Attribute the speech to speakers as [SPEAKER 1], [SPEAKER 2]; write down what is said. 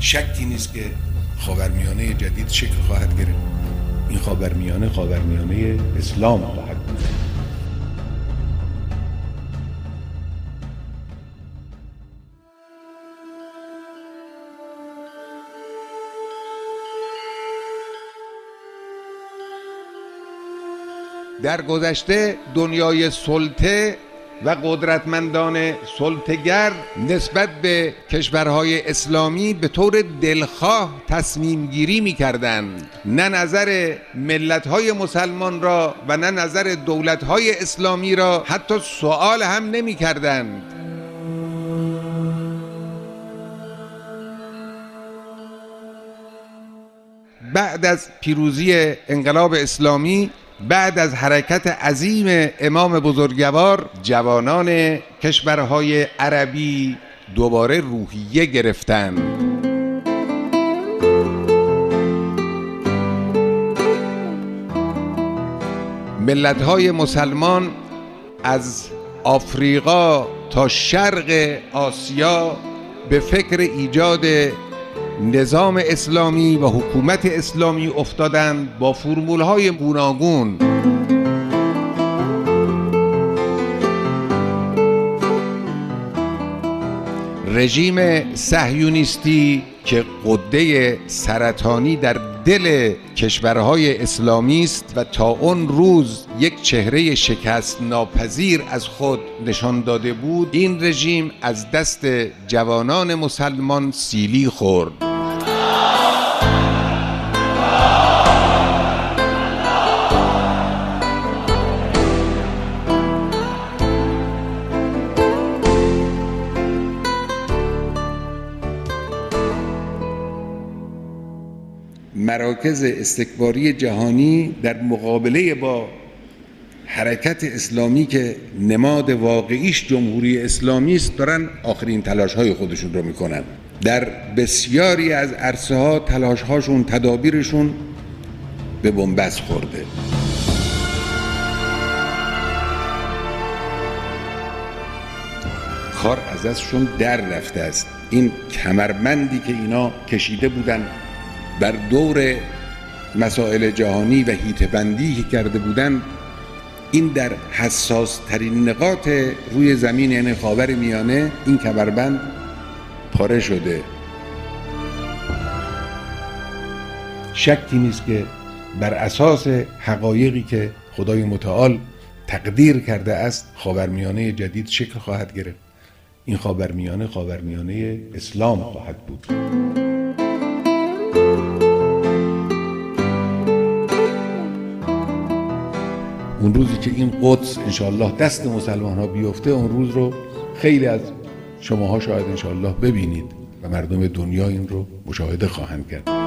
[SPEAKER 1] شکی نیست که خاورمیانه جدید شکل خواهد گرفت. این خاورمیانه اسلام خواهد بود.
[SPEAKER 2] در گذشته دنیای سلطه و قدرتمندان سلطه‌گر نسبت به کشورهای اسلامی به طور دلخواه تصمیم گیری می کردند. نه نظر ملت‌های مسلمان را و نه نظر دولت‌های اسلامی را حتی سوال هم نمی کردند. بعد از پیروزی انقلاب اسلامی، بعد از حرکت عظیم امام بزرگوار، جوانان کشورهای عربی دوباره روحیه گرفتند. ملت‌های مسلمان از آفریقا تا شرق آسیا به فکر ایجاد نظام اسلامی و حکومت اسلامی افتادند با فرمول‌های گوناگون. رژیم صهیونیستی که غده سرطانی در دل کشورهای اسلامی است و تا اون روز یک چهره شکست ناپذیر از خود نشان داده بود، این رژیم از دست جوانان مسلمان سیلی خورد.
[SPEAKER 1] مراکز استکباری جهانی در مقابله با حرکت اسلامی که نماد واقعیش جمهوری اسلامی است دارن آخرین تلاش‌های خودشون رو میکنن. در بسیاری از عرصه‌ها تلاش‌هاشون، تدابیرشون به بنبست خورده. کار از ازشون در رفته است. این کمربندی که اینا کشیده بودن بر دور مسائل جهانی و هیته‌بندی که کرده بودن، این در حساس ترین نقاط روی زمین یعنی خاورمیانه این کمربند پاره شده. شکی نیست که بر اساس حقایقی که خدای متعال تقدیر کرده است خاورمیانه جدید شکل خواهد گرفت. این خاورمیانه اسلام خواهد بود. اون روزی که این قدس انشاءالله دست مسلمان ها بیفته، اون روز رو خیلی از شماها شاید انشاءالله ببینید و مردم دنیا این رو مشاهده خواهند کرد.